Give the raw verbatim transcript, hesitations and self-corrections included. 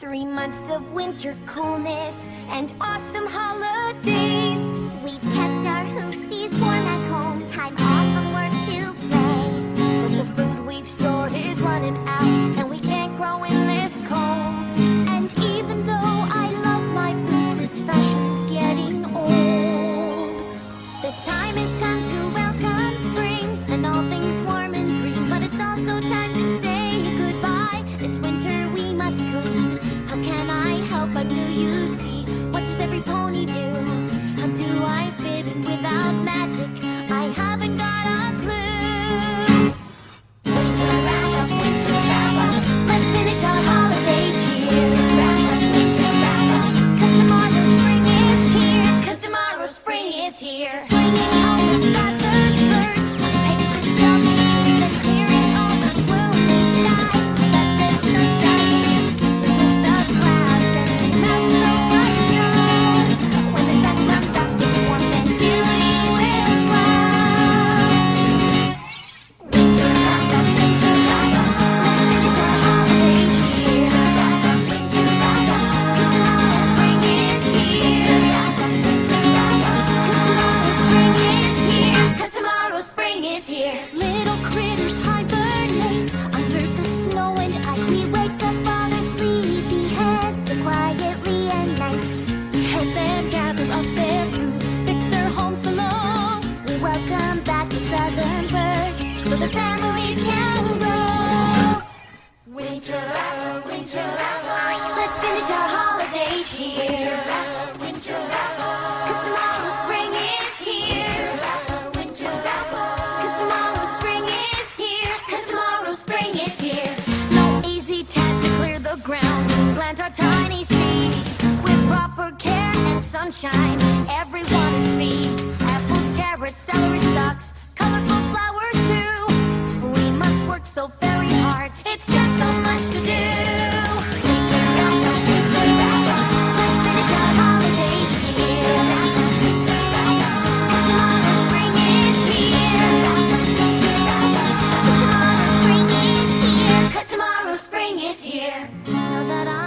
Three months of winter coolness and awesome holidays. We've kept our hoopsies warm at home, time off from work to play. But the food we've stored is running out, and we can't grow in this cold. And even though I love my boots, this fashion's getting old. The time has come to welcome spring and all things warm and green, but it's also time to say goodbye. It's winter, we must clean. How can I help but do you see? What does every pony do? How do I fit in without magic? I haven't got a clue. Winter wrap up, winter wrap up. Let's finish our holiday cheer. Winter wrap up, winter wrap up. 'Cause tomorrow spring is here. 'Cause tomorrow spring is here. Bringing all the scattered birds, painting buildings and clearing all the gloomy skies. Let the sun shine in, remove the clouds and melt the white snow. When the sun comes up, it's warm and beauty will glow. Winter wrap up, winter wrap up. Let's finish our holiday cheer. Wrap up, winter wrap up. 'Cause tomorrow spring is here. Wrap up, winter wrap up. 'Cause tomorrow spring is here. 'Cause tomorrow spring is here. Little critters hibernate under the snow and ice. We wake up on our sleepy heads so quietly and nice. We help them gather up their food, fix their homes below. We welcome back the southern birds so their families can grow. Winter wrap up, winter wrap up. Let's finish our holiday cheer. Winter wrap up, winter wrap up. 'Cause tomorrow spring is here. Winter wrap up, winter wrap up. 'Cause tomorrow spring is here. 'Cause tomorrow spring is here. No easy task to clear the ground, plant our tiny seeds with proper care and sunshine. Everyone feeds apples, carrots, celery stalks, colorful flowers too. We must work so very hard, it's just so much to do. Winter wrap up, winter wrap up. Let's finish our holiday cheer. Wrap up, winter wrap up. 'Cause tomorrow spring is here. Wrap up, winter wrap up. 'Cause tomorrow spring is here. 'Cause tomorrow spring is here. Now that